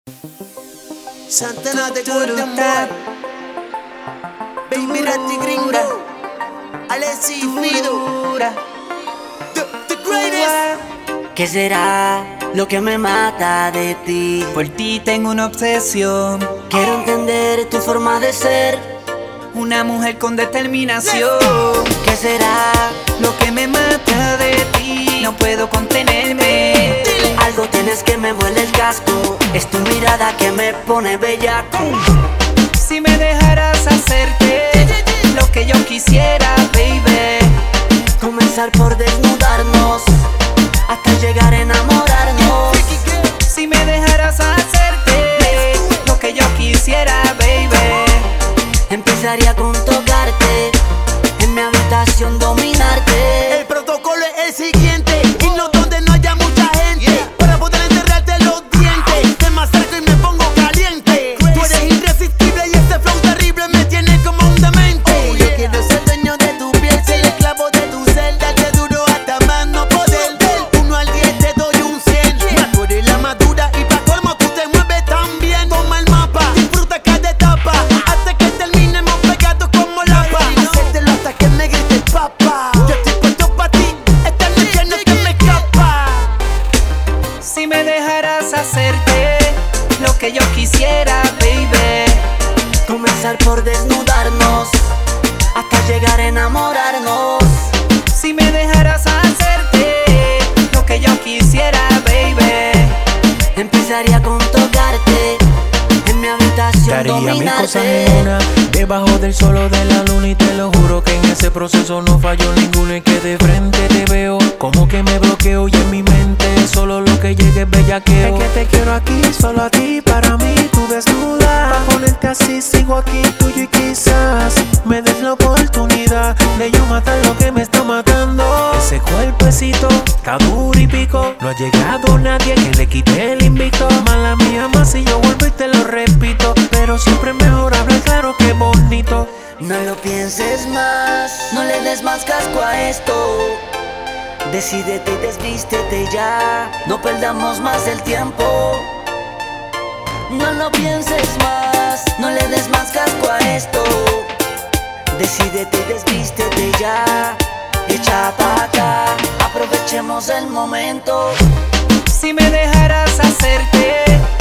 Santana de Golden Boy, Baby Rati Gringa, Alessi Fido, the greatest. ¿Qué será lo que me mata de ti? Por ti tengo una obsesión. Quiero entender tu forma de ser, Una mujer con determinación. ¿qué será? Lo que me mata de ti, no puedo contenerme. Algo tienes que me vuelve el casco, es tu mirada que me pone bellaco. Si me dejaras hacerte lo que yo quisiera, baby. Comenzar por desnudarnos, hasta llegar a enamorarnos. Si me dejaras hacerte lo que yo quisiera, baby. Empezaría con tocarte, en mi habitación dominarte. El protocolo es el siguiente: irnos donde no haya mucha gente, para poder enterrarte los dientes. Te me acerco y me pongo caliente. Tú eres irresistible y ese flow terrible me tiene como un demente. Yo quiero ser dueño de tu piel, ser esclavo de tu celda, te duro hasta más no poder. Del 1 al 10 te doy un 100. Tú eres la madura y pa' colmo tú te mueves tan bien. Toma el mapa, disfruta cada etapa, hasta que terminemos pegados como lapa. Hacértelo hasta que me grites papá. Yo estoy puesto pa' ti, esta noche no te me escapa. Si me dejaras hacerte lo que yo quisiera, baby. Comenzar por desnudarnos, hasta llegar a enamorarnos. Si me dejaras hacerte lo que yo quisiera, baby. Empezaría con tocarte, en mi habitación Daría mis cosas en dominarte. una, debajo del sol o de la luna, y te lo juro que en ese proceso no falló ninguno. Y que de frente te veo, como que me bloqueo, y en mi mente solo lo que llegue es bellaqueo. Es que te quiero aquí, solo a ti, para mí, tú desnuda. Pa' ponerte así sigo aquí tuyo, y quizás me des la oportunidad de yo matar lo que me está matando. Ese cuerpecito está duro y pico, no ha llegado nadie que le quite el invicto. Mala mía más si yo vuelvo y te lo repito, pero siempre es mejor hablar claro que bonito. No lo pienses más, no le des más casco a esto. Decídete y desvístete ya, no perdamos más el tiempo. No lo pienses más, no le des más casco a esto. Decídete y desvístete ya, echa pa' acá, aprovechemos el momento. Si me dejaras hacerte